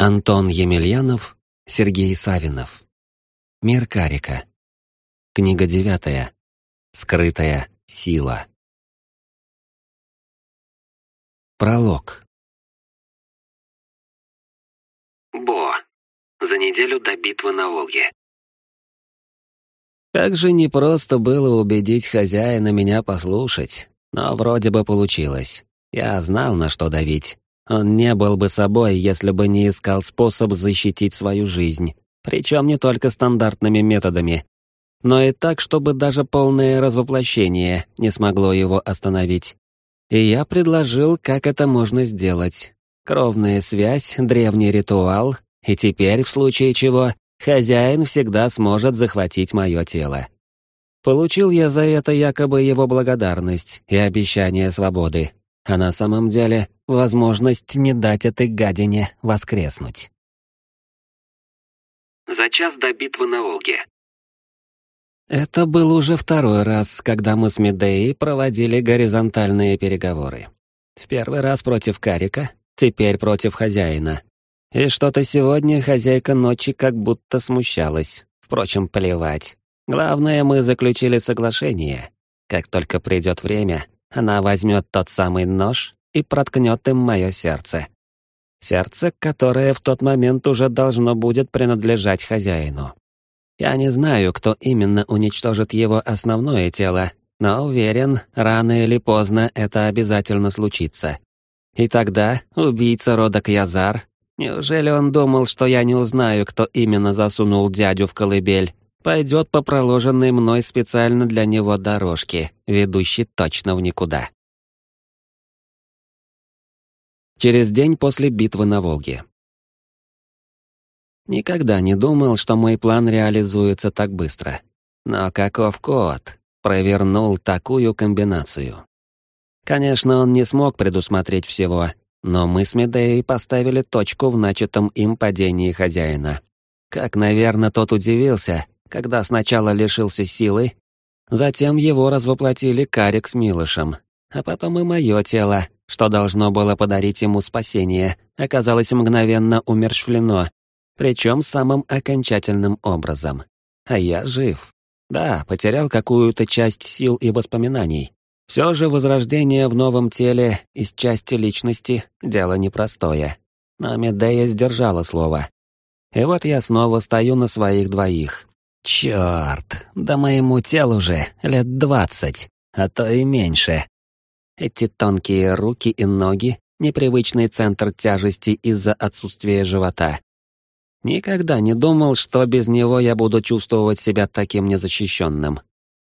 Антон Емельянов, Сергей Савинов. Мир Карика. Книга 9. Скрытая сила. Пролог. Бо. За неделю до битвы на Волге. Как же непросто было убедить хозяина меня послушать, но вроде бы получилось. Я знал, на что давить. Он не был бы собой, если бы не искал способ защитить свою жизнь, причем не только стандартными методами, но и так, чтобы даже полное развоплощение не смогло его остановить. И я предложил, как это можно сделать. Кровная связь, древний ритуал, и теперь, в случае чего, хозяин всегда сможет захватить мое тело. Получил я за это якобы его благодарность и обещание свободы, а на самом деле возможность не дать этой гадине воскреснуть. За час до битвы на Волге. Это был уже второй раз, когда мы с Медеей проводили горизонтальные переговоры. В первый раз против Карика, теперь против хозяина. И что-то сегодня хозяйка ночи как будто смущалась. Впрочем, плевать. Главное, мы заключили соглашение. Как только придет время, она возьмет тот самый нож и проткнет им мое сердце. Сердце, которое в тот момент уже должно будет принадлежать хозяину. Я не знаю, кто именно уничтожит его основное тело, но уверен, рано или поздно это обязательно случится. И тогда убийца рода Кьязар, неужели он думал, что я не узнаю, кто именно засунул дядю в колыбель, пойдет по проложенной мной специально для него дорожке, ведущей точно в никуда. Через день после битвы на Волге. Никогда не думал, что мой план реализуется так быстро. Но каков кот провернул такую комбинацию? Конечно, он не смог предусмотреть всего, но мы с Медеей поставили точку в начатом им падении хозяина. Как, наверное, тот удивился, когда сначала лишился силы, затем его развоплотили Карик с Милышем, а потом и мое тело, что должно было подарить ему спасение, оказалось мгновенно умерщвлено, причем самым окончательным образом. А я жив. Да, потерял какую-то часть сил и воспоминаний. Все же возрождение в новом теле из части личности — дело непростое. Но Медея сдержала слово. И вот я снова стою на своих двоих. Черт, да моему телу же лет 20, а то и меньше. Эти тонкие руки и ноги, непривычный центр тяжести из-за отсутствия живота. Никогда не думал, что без него я буду чувствовать себя таким незащищенным.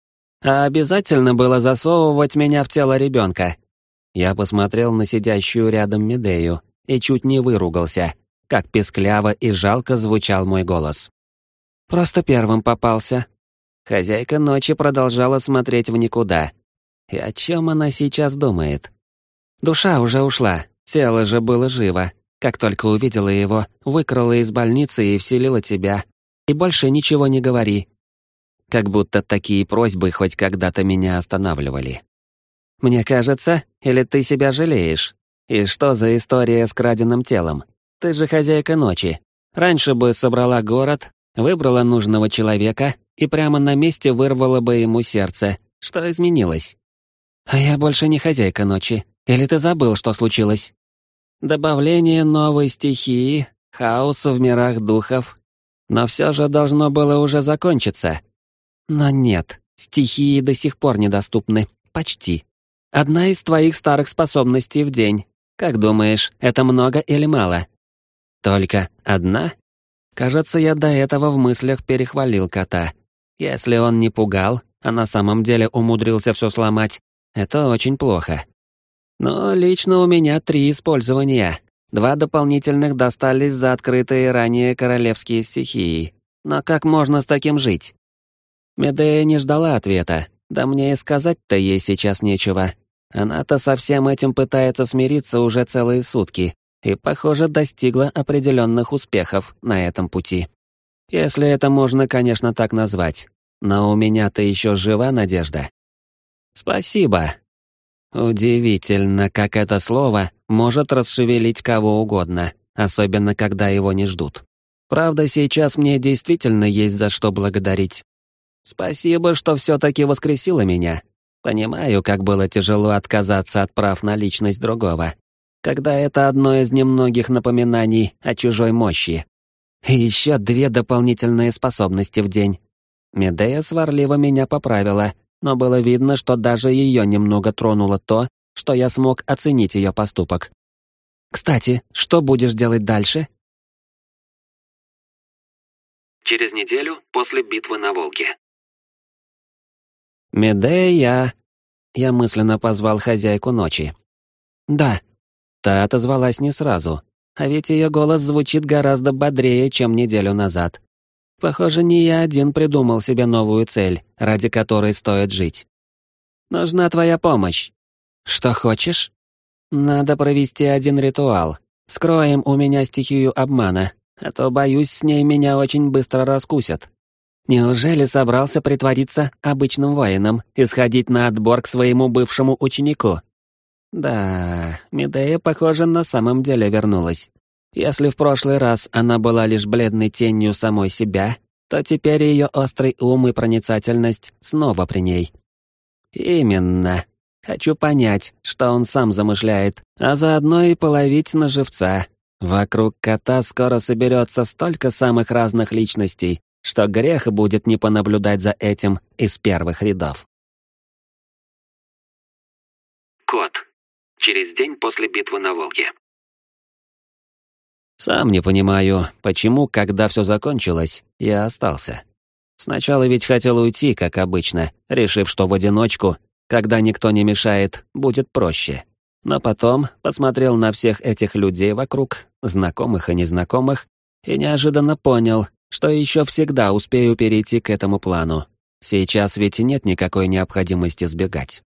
А обязательно было засовывать меня в тело ребенка. Я посмотрел на сидящую рядом Медею и чуть не выругался, как пескляво и жалко звучал мой голос. Просто первым попался. Хозяйка ночи продолжала смотреть в никуда. И о чем она сейчас думает? Душа уже ушла, тело же было живо. Как только увидела его, выкрала из больницы и вселила тебя. И больше ничего не говори. Как будто такие просьбы хоть когда-то меня останавливали. Мне кажется, или ты себя жалеешь? И что за история с краденным телом? Ты же хозяйка ночи. Раньше бы собрала город, выбрала нужного человека и прямо на месте вырвала бы ему сердце. Что изменилось? А я больше не хозяйка ночи. Или ты забыл, что случилось? Добавление новой стихии, хаоса в мирах духов. Но все же должно было уже закончиться. Но нет, стихии до сих пор недоступны. Почти. Одна из твоих старых способностей в день. Как думаешь, это много или мало? Только одна? Кажется, я до этого в мыслях перехвалил кота. Если он не пугал, а на самом деле умудрился все сломать, это очень плохо. Но лично у меня 3 использования. 2 дополнительных достались за открытые ранее королевские стихии. Но как можно с таким жить? Медея не ждала ответа, да мне и сказать-то ей сейчас нечего. Она-то со всем этим пытается смириться уже целые сутки, и, похоже, достигла определенных успехов на этом пути. Если это можно, конечно, так назвать. Но у меня-то еще жива надежда. Спасибо. Удивительно, как это слово может расшевелить кого угодно, особенно когда его не ждут. Правда, сейчас мне действительно есть за что благодарить. Спасибо, что все-таки воскресила меня. Понимаю, как было тяжело отказаться от прав на личность другого, когда это одно из немногих напоминаний о чужой мощи. И еще 2 дополнительные способности в день. Медея сварливо меня поправила, но было видно, что даже ее немного тронуло то, что я смог оценить ее поступок. «Кстати, что будешь делать дальше?» Через неделю после битвы на Волге. «Медея!» Я мысленно позвал хозяйку ночи. «Да». Та отозвалась не сразу, а ведь ее голос звучит гораздо бодрее, чем неделю назад. Похоже, не я один придумал себе новую цель, ради которой стоит жить. «Нужна твоя помощь». «Что хочешь?» «Надо провести один ритуал. Скроем у меня стихию обмана, а то, боюсь, с ней меня очень быстро раскусят». «Неужели собрался притвориться обычным воином и сходить на отбор к своему бывшему ученику?» Да, Медея, похоже, на самом деле вернулась. Если в прошлый раз она была лишь бледной тенью самой себя, то теперь ее острый ум и проницательность снова при ней. Именно. Хочу понять, что он сам замышляет, а заодно и половить на живца. Вокруг кота скоро соберется столько самых разных личностей, что грех будет не понаблюдать за этим из первых рядов. Кот. Через день после битвы на Волге. Сам не понимаю, почему, когда все закончилось, я остался. Сначала ведь хотел уйти, как обычно, решив, что в одиночку, когда никто не мешает, будет проще. Но потом посмотрел на всех этих людей вокруг, знакомых и незнакомых, и неожиданно понял, что еще всегда успею перейти к этому плану. Сейчас ведь нет никакой необходимости сбегать.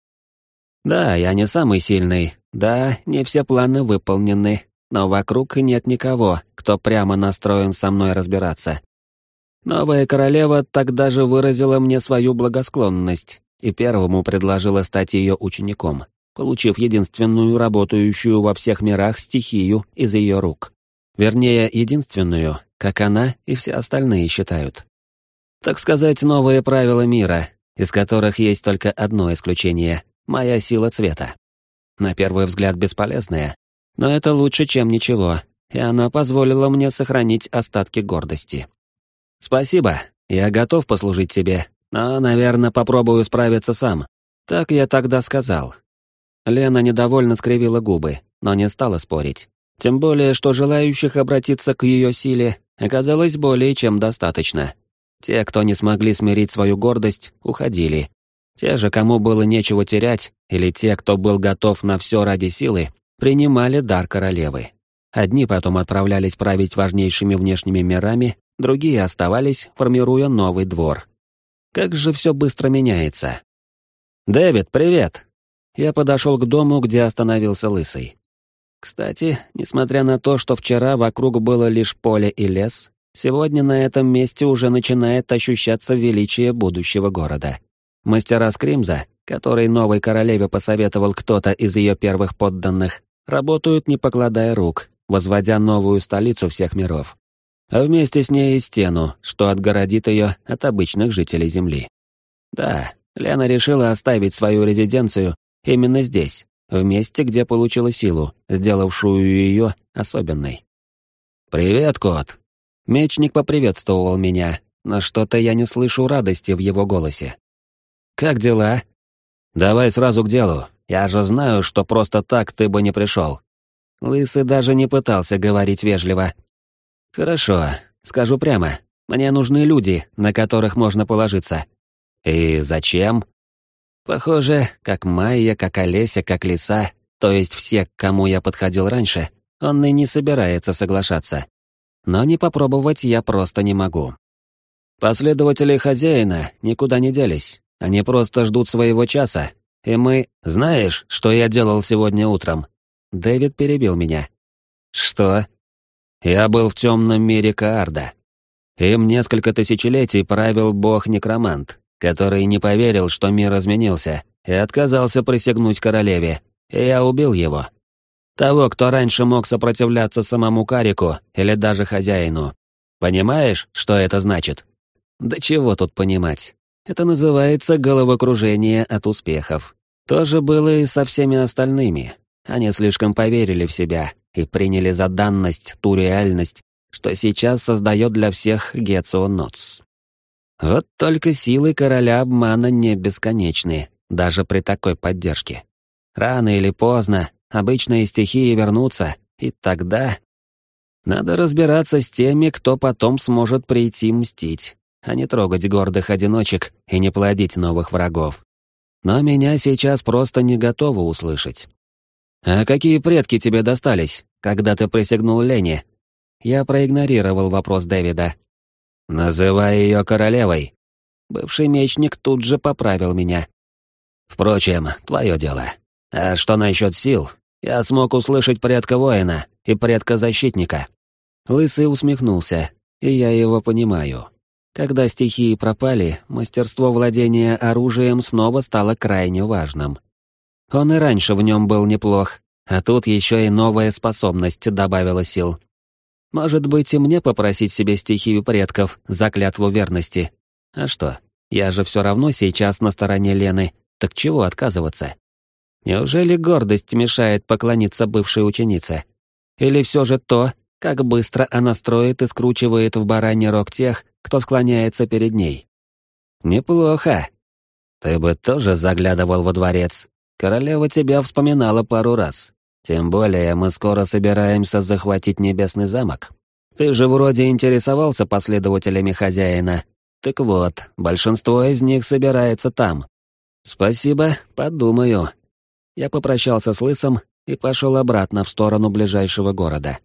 Да, я не самый сильный, да, не все планы выполнены, но вокруг нет никого, кто прямо настроен со мной разбираться. Новая королева тогда же выразила мне свою благосклонность и первому предложила стать ее учеником, получив единственную работающую во всех мирах стихию из ее рук. Вернее, единственную, как она и все остальные считают. Так сказать, новые правила мира, из которых есть только одно исключение — моя сила цвета. На первый взгляд бесполезная, но это лучше, чем ничего, и она позволила мне сохранить остатки гордости. Спасибо, я готов послужить тебе, но, наверное, попробую справиться сам. Так я тогда сказал. Лена недовольно скривила губы, но не стала спорить. Тем более, что желающих обратиться к ее силе оказалось более чем достаточно. Те, кто не смогли смирить свою гордость, уходили. Те же, кому было нечего терять, или те, кто был готов на все ради силы, принимали дар королевы. Одни потом отправлялись править важнейшими внешними мирами, другие оставались, формируя новый двор. Как же все быстро меняется. «Дэвид, привет!» Я подошел к дому, где остановился Лысый. Кстати, несмотря на то, что вчера вокруг было лишь поле и лес, сегодня на этом месте уже начинает ощущаться величие будущего города. Мастера Скримза, который новой королеве посоветовал кто-то из ее первых подданных, работают не покладая рук, возводя новую столицу всех миров. А вместе с ней и стену, что отгородит ее от обычных жителей Земли. Да, Лена решила оставить свою резиденцию именно здесь, в месте, где получила силу, сделавшую ее особенной. «Привет, кот!» Мечник поприветствовал меня, но что-то я не слышу радости в его голосе. «Как дела?» «Давай сразу к делу. Я же знаю, что просто так ты бы не пришел». Лысый даже не пытался говорить вежливо. «Хорошо, скажу прямо. Мне нужны люди, на которых можно положиться». «И зачем?» Похоже, как Майя, как Олеся, как Лиса, то есть все, к кому я подходил раньше, он и не собирается соглашаться. Но не попробовать я просто не могу. Последователи хозяина никуда не делись. Они просто ждут своего часа, и мы... Знаешь, что я делал сегодня утром?» Дэвид перебил меня. «Что?» «Я был в темном мире Каарда. Им несколько тысячелетий правил бог-некромант, который не поверил, что мир изменился, и отказался присягнуть королеве, и я убил его». Того, кто раньше мог сопротивляться самому Карику или даже хозяину. Понимаешь, что это значит? Да чего тут понимать? Это называется головокружение от успехов. То же было и со всеми остальными. Они слишком поверили в себя и приняли за данность ту реальность, что сейчас создает для всех Гецио Ноц. Вот только силы короля обмана не бесконечны, даже при такой поддержке. Рано или поздно обычные стихии вернутся, и тогда... Надо разбираться с теми, кто потом сможет прийти мстить, а не трогать гордых одиночек и не плодить новых врагов. Но меня сейчас просто не готовы услышать. «А какие предки тебе достались, когда ты присягнул Лене?» Я проигнорировал вопрос Дэвида. «Называй ее королевой». Бывший мечник тут же поправил меня. «Впрочем, твое дело. А что насчет сил? Я смог услышать предка воина и предка защитника». Лысый усмехнулся, и я его понимаю. Когда стихии пропали, мастерство владения оружием снова стало крайне важным. Он и раньше в нем был неплох, а тут еще и новая способность добавила сил. Может быть, и мне попросить себе стихию предков за клятву верности? А что, я же все равно сейчас на стороне Лены, так чего отказываться? Неужели гордость мешает поклониться бывшей ученице? Или все же то, как быстро она строит и скручивает в бараний рог тех, кто склоняется перед ней? Неплохо. Ты бы тоже заглядывал во дворец. Королева тебя вспоминала пару раз. Тем более мы скоро собираемся захватить Небесный замок. Ты же вроде интересовался последователями хозяина. Так вот, большинство из них собирается там. Спасибо, подумаю. Я попрощался с Лысым и пошел обратно в сторону ближайшего города.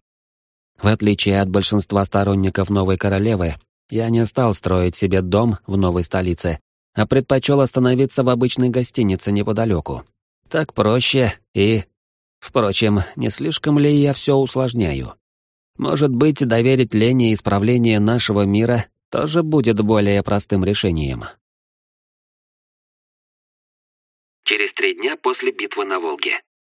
В отличие от большинства сторонников новой королевы, я не стал строить себе дом в новой столице, а предпочел остановиться в обычной гостинице неподалеку. Так проще и... Впрочем, не слишком ли я все усложняю? Может быть, доверить Лене исправление нашего мира тоже будет более простым решением. Через 3 дня после битвы на Волге.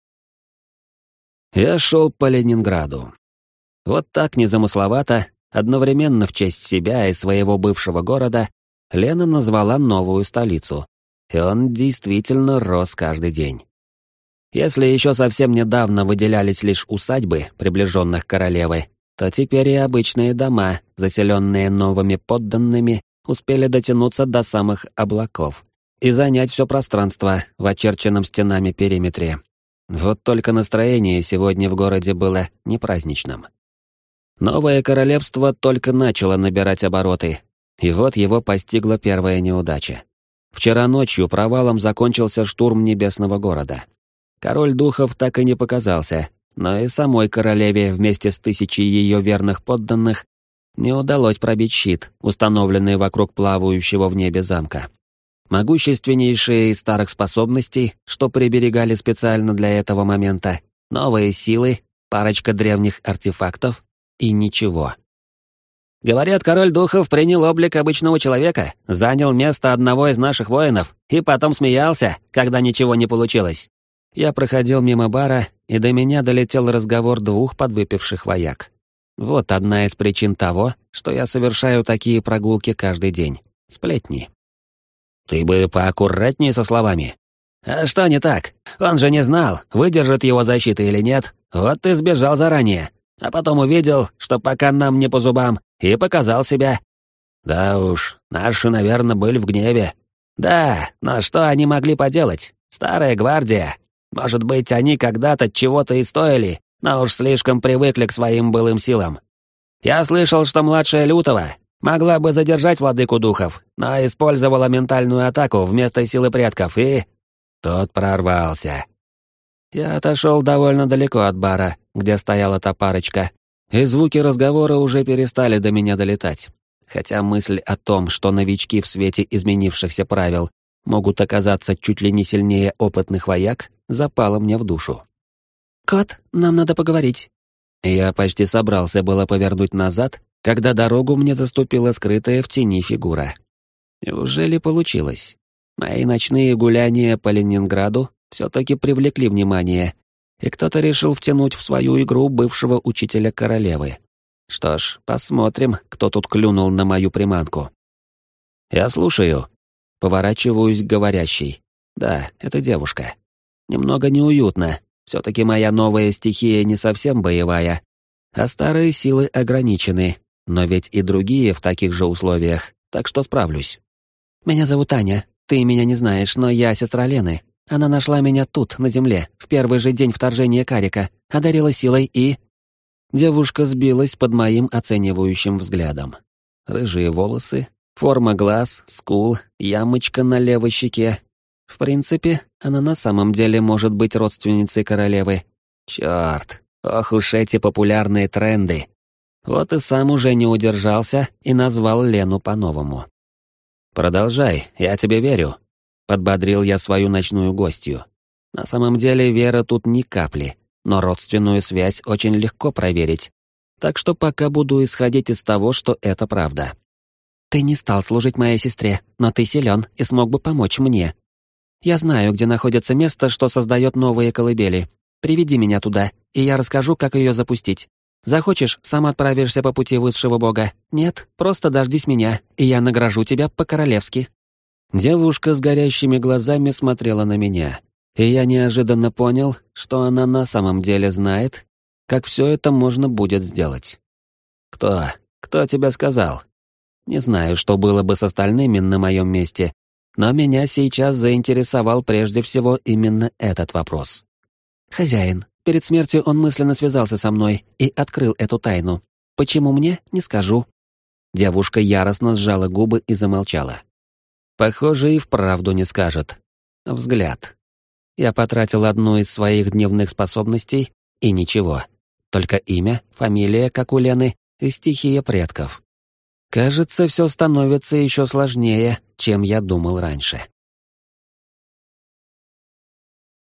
Я шел по Ленинграду. Вот так незамысловато, одновременно в честь себя и своего бывшего города, Лена назвала новую столицу. И он действительно рос каждый день. Если еще совсем недавно выделялись лишь усадьбы, приближенных к королеве, то теперь и обычные дома, заселенные новыми подданными, успели дотянуться до самых облаков и занять все пространство в очерченном стенами периметре. Вот только настроение сегодня в городе было не праздничным. Новое королевство только начало набирать обороты, и вот его постигла первая неудача. Вчера ночью провалом закончился штурм Небесного города. Король духов так и не показался, но и самой королеве вместе с 1000 ее верных подданных не удалось пробить щит, установленный вокруг плавающего в небе замка. Могущественнейшие из старых способностей, что приберегали специально для этого момента, новые силы, парочка древних артефактов и ничего. Говорят, король духов принял облик обычного человека, занял место одного из наших воинов и потом смеялся, когда ничего не получилось. Я проходил мимо бара, и до меня долетел разговор 2 подвыпивших вояк. Вот одна из причин того, что я совершаю такие прогулки каждый день. Сплетни. Ты бы поаккуратнее со словами. А что не так? Он же не знал, выдержит его защита или нет. Вот ты сбежал заранее. А потом увидел, что пока нам не по зубам, и показал себя. Да уж, наши, наверное, были в гневе. Да, но что они могли поделать? Старая гвардия. Может быть, они когда-то чего-то и стоили, но уж слишком привыкли к своим былым силам. Я слышал, что младшая Лютова могла бы задержать владыку духов, но использовала ментальную атаку вместо силы предков, и... Тот прорвался. Я отошел довольно далеко от бара, где стояла та парочка, и звуки разговора уже перестали до меня долетать. Хотя мысль о том, что новички в свете изменившихся правил могут оказаться чуть ли не сильнее опытных вояк, запала мне в душу. «Кот, нам надо поговорить». Я почти собрался было повернуть назад, когда дорогу мне заступила скрытая в тени фигура. Неужели получилось? Мои ночные гуляния по Ленинграду все-таки привлекли внимание, И кто-то решил втянуть в свою игру бывшего учителя королевы. Что ж, посмотрим, кто тут клюнул на мою приманку. «Я слушаю». Поворачиваюсь к говорящей. Да, это девушка. Немного неуютно. Все-таки моя новая стихия не совсем боевая, а старые силы ограничены, но ведь и другие в таких же условиях, так что справлюсь. «Меня зовут Аня. Ты меня не знаешь, но я сестра Лены. Она нашла меня тут, на земле, в первый же день вторжения Карика, одарила силой и...» Девушка сбилась под моим оценивающим взглядом. Рыжие волосы, форма глаз, скул, ямочка на левой щеке. В принципе, она на самом деле может быть родственницей королевы. Черт, ох уж эти популярные тренды. Вот и сам уже не удержался и назвал Лену по-новому. «Продолжай, я тебе верю», — подбодрил я свою ночную гостью. На самом деле вера тут ни капли, но родственную связь очень легко проверить. Так что пока буду исходить из того, что это правда. «Ты не стал служить моей сестре, но ты силен и смог бы помочь мне. Я знаю, где находится место, что создает новые колыбели. Приведи меня туда, и я расскажу, как ее запустить. Захочешь, сам отправишься по пути высшего бога. Нет, просто дождись меня, и я награжу тебя по-королевски». Девушка с горящими глазами смотрела на меня, и я неожиданно понял, что она на самом деле знает, как все это можно будет сделать. «Кто? Кто тебе сказал?» Не знаю, что было бы с остальными на моем месте, но меня сейчас заинтересовал прежде всего именно этот вопрос. «Хозяин, перед смертью он мысленно связался со мной и открыл эту тайну. Почему мне, не скажу». Девушка яростно сжала губы и замолчала. Похоже, и вправду не скажет. Взгляд. Я потратил одну из своих дневных способностей, и ничего. Только имя, фамилия, как у Лены, и стихия предков. Кажется, все становится еще сложнее, чем я думал раньше.